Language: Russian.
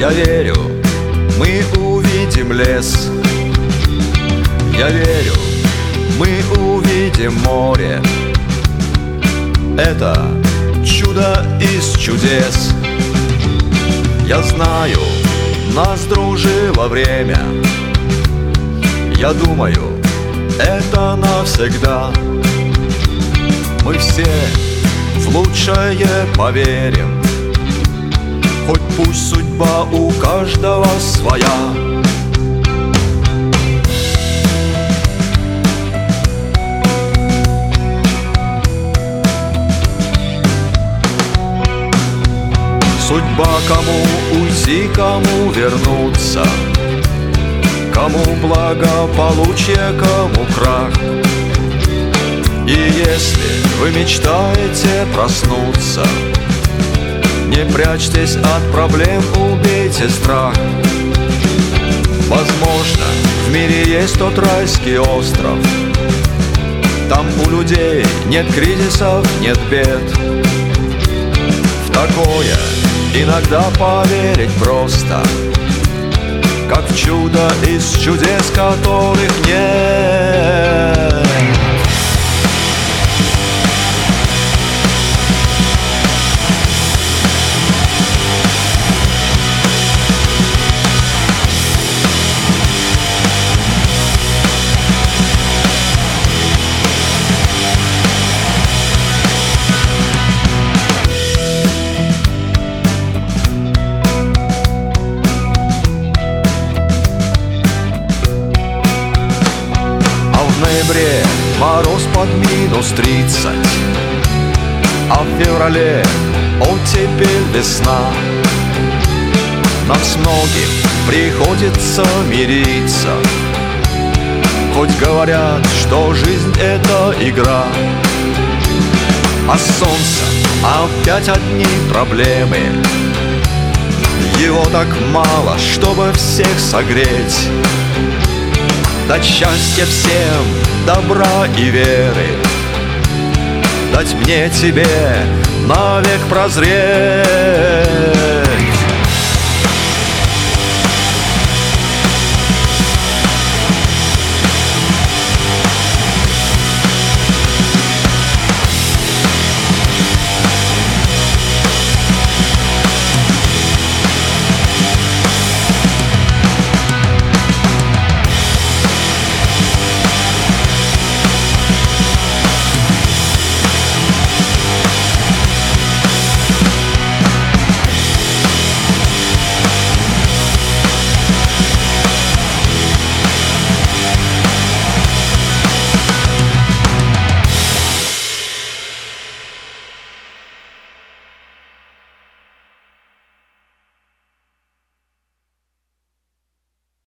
Я верю, мы увидим лес. Я верю, мы увидим море. Это чудо из чудес. Я знаю, нас дружило время. Я думаю, это навсегда. Мы все в лучшее поверим, хоть пусть судьба у каждого своя. Судьба кому уйти, кому вернуться, кому благополучие, кому крах. И если вы мечтаете проснуться, не прячьтесь от проблем, убейте страх. Возможно, в мире есть тот райский остров. Там у людей нет кризисов, нет бед. В такое иногда поверить просто, как в чудо из чудес, которых нет. Мороз под -30, а в феврале оттепель, весна. Нам с многим приходится мириться, хоть говорят, что жизнь — это игра. А солнце опять одни проблемы. Его так мало, чтобы всех согреть. Дать счастья всем, добра и веры, дать мне, тебе навек прозреть.